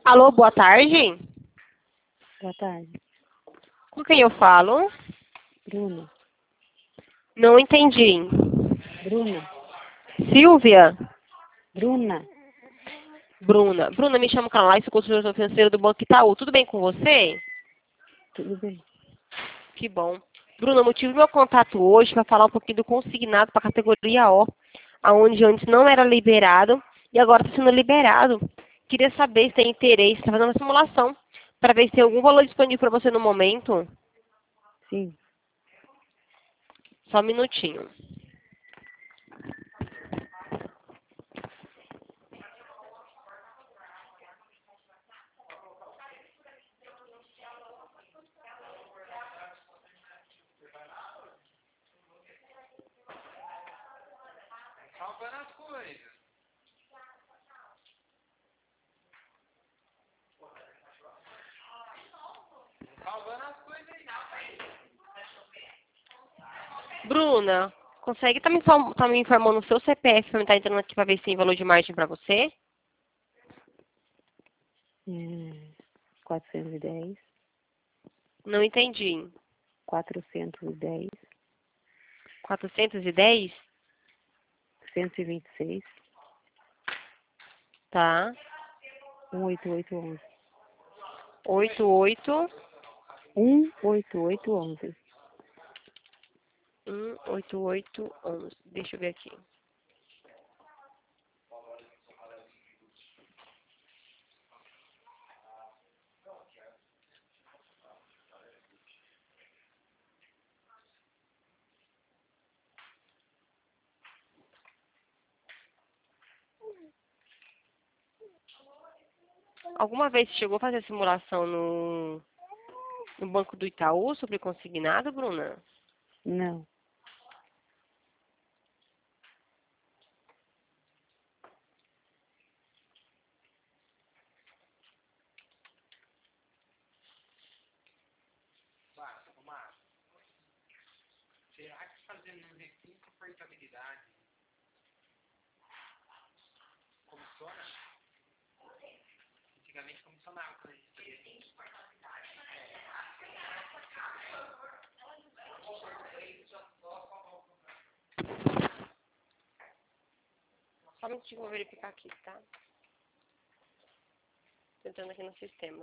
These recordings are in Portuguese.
Alô, boa tarde. Boa tarde. Com quem eu falo? Bruna. Não entendi. Bruna. Silvia? Bruna. Bruna. Bruna, me chamo Carla, sou consultora financeira do Banco Itaú. Tudo bem com você? Tudo bem? Que bom. Bruna, o motivo do meu contato hoje é para falar um pouquinho do consignado para a categoria O, aonde antes não era liberado e agora está sendo liberado. Queria saber se tem interesse, está fazendo uma simulação, para ver se tem algum valor disponível para você no momento. Sim. Só um minutinho. Salvando as coisas. Salvando as coisas aí. Bruna, consegue tá me informando o seu CPF para me estar entrando aqui para ver se tem valor de margem para você? 410, Não entendi. 410, 410? 126, Tá. 18811. 88 18811. 18811. Deixa eu ver aqui. Alguma vez você chegou a fazer simulação no Banco do Itaú sobre consignado, Bruna? Não. Márcio, será que fazendo um requinte de portabilidade comissiona? Antigamente comissionava quando a gente fazia. Só um minutinho, vou verificar aqui, tá? Tô entrando aqui no sistema.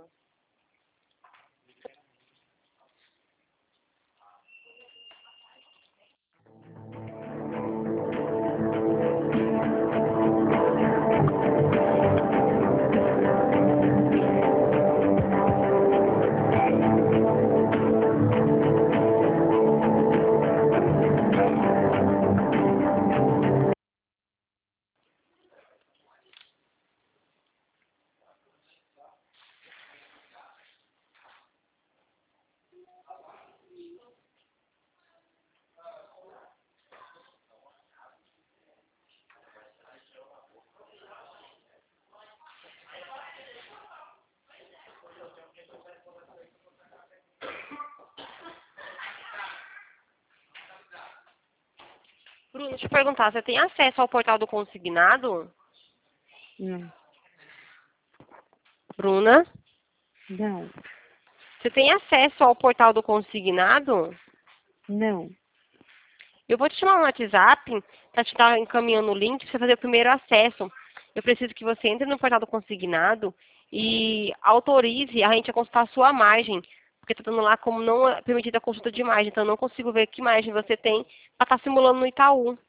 Bruna, deixa eu perguntar, você tem acesso ao portal do consignado? Não. Bruna, Não. você tem acesso ao portal do consignado? Não. Eu vou te chamar no WhatsApp para te estar encaminhando o link para você fazer o primeiro acesso. Eu preciso que você entre no portal do consignado e autorize a gente a consultar a sua margem, porque está dando lá como não é permitida a consulta de margem, então eu não consigo ver que margem você tem para estar simulando no Itaú.